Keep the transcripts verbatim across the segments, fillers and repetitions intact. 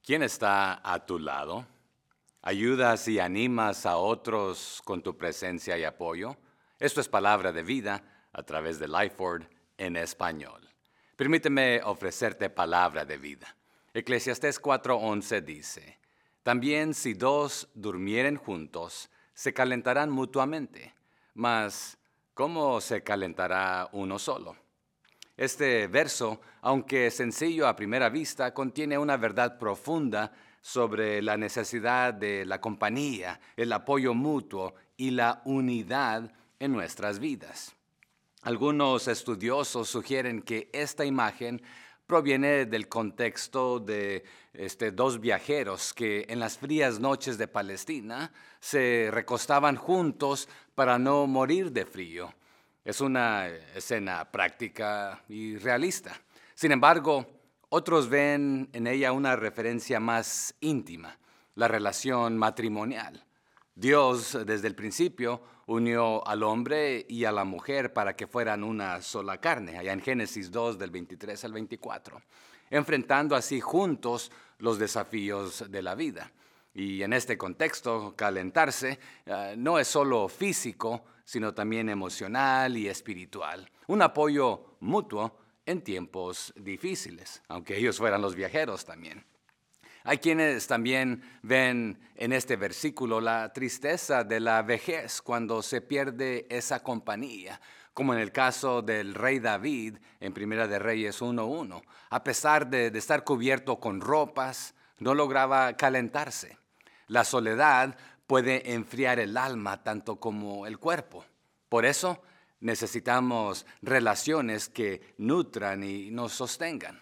¿Quién está a tu lado? ¿Ayudas y animas a otros con tu presencia y apoyo? Esto es Palabra de Vida a través de Lifeword en español. Permíteme ofrecerte palabra de vida. Eclesiastés cuatro once dice, «También si dos durmieren juntos, se calentarán mutuamente, mas ¿cómo se calentará uno solo?» Este verso, aunque sencillo a primera vista, contiene una verdad profunda sobre la necesidad de la compañía, el apoyo mutuo y la unidad en nuestras vidas. Algunos estudiosos sugieren que esta imagen proviene del contexto de este, dos viajeros que en las frías noches de Palestina se recostaban juntos para no morir de frío. Es una escena práctica y realista. Sin embargo, otros ven en ella una referencia más íntima, la relación matrimonial. Dios, desde el principio, unió al hombre y a la mujer para que fueran una sola carne, allá en Génesis dos, del veintitrés al veinticuatro, enfrentando así juntos los desafíos de la vida. Y en este contexto, calentarse uh, no es solo físico, sino también emocional y espiritual. Un apoyo mutuo en tiempos difíciles, aunque ellos fueran los viajeros también. Hay quienes también ven en este versículo la tristeza de la vejez cuando se pierde esa compañía, como en el caso del rey David en Primera de Reyes uno uno. A pesar de, de estar cubierto con ropas, no lograba calentarse. La soledad puede enfriar el alma tanto como el cuerpo. Por eso necesitamos relaciones que nutran y nos sostengan.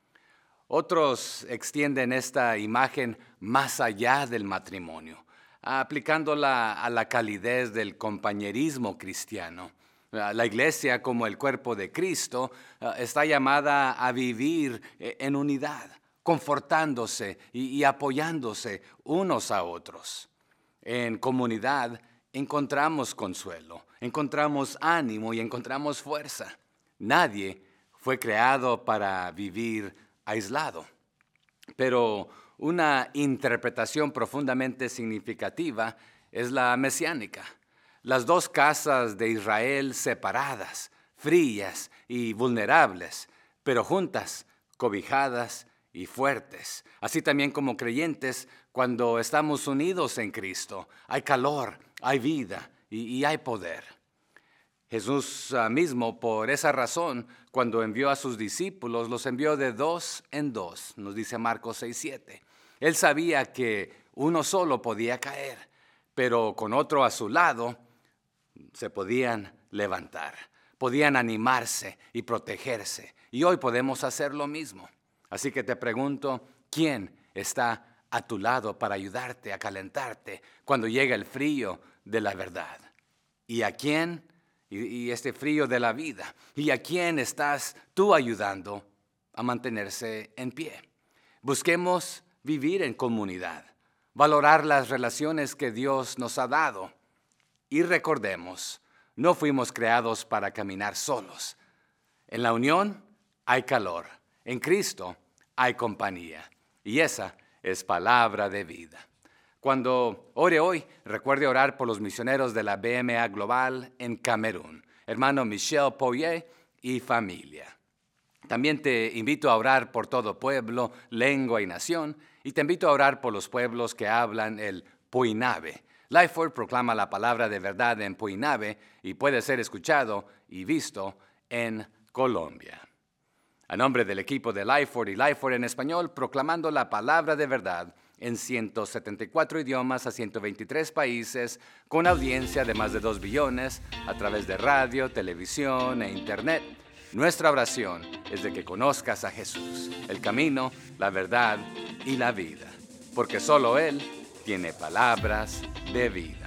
Otros extienden esta imagen más allá del matrimonio, aplicándola a la calidez del compañerismo cristiano. La iglesia, como el cuerpo de Cristo, está llamada a vivir en unidad, confortándose y apoyándose unos a otros. En comunidad encontramos consuelo, encontramos ánimo y encontramos fuerza. Nadie fue creado para vivir aislado, pero una interpretación profundamente significativa es la mesiánica. Las dos casas de Israel separadas, frías y vulnerables, pero juntas, cobijadas y fuertes. Así también como creyentes, cuando estamos unidos en Cristo, hay calor, hay vida y, y hay poder. Jesús uh, mismo, por esa razón, cuando envió a sus discípulos, los envió de dos en dos, nos dice Marcos seis siete. Él sabía que uno solo podía caer, pero con otro a su lado se podían levantar, podían animarse y protegerse. Y hoy podemos hacer lo mismo. Así que te pregunto, ¿quién está a tu lado para ayudarte a calentarte cuando llega el frío de la verdad? ¿Y a quién? Y este frío de la vida. ¿Y a quién estás tú ayudando a mantenerse en pie? Busquemos vivir en comunidad, valorar las relaciones que Dios nos ha dado. Y recordemos, no fuimos creados para caminar solos. En la unión hay calor. En Cristo hay compañía. Y esa es palabra de vida. Cuando ore hoy, recuerde orar por los misioneros de la B M A Global en Camerún, hermano Michel Poirier y familia. También te invito a orar por todo pueblo, lengua y nación, y te invito a orar por los pueblos que hablan el Puinabe. Lifeword proclama la palabra de verdad en Puinabe y puede ser escuchado y visto en Colombia. A nombre del equipo de Lifeword y Lifeword en español, proclamando la palabra de verdad en ciento setenta y cuatro idiomas a ciento veintitrés países, con audiencia de más de dos billones a través de radio, televisión e internet. Nuestra oración es de que conozcas a Jesús, el camino, la verdad y la vida, porque solo Él tiene palabras de vida.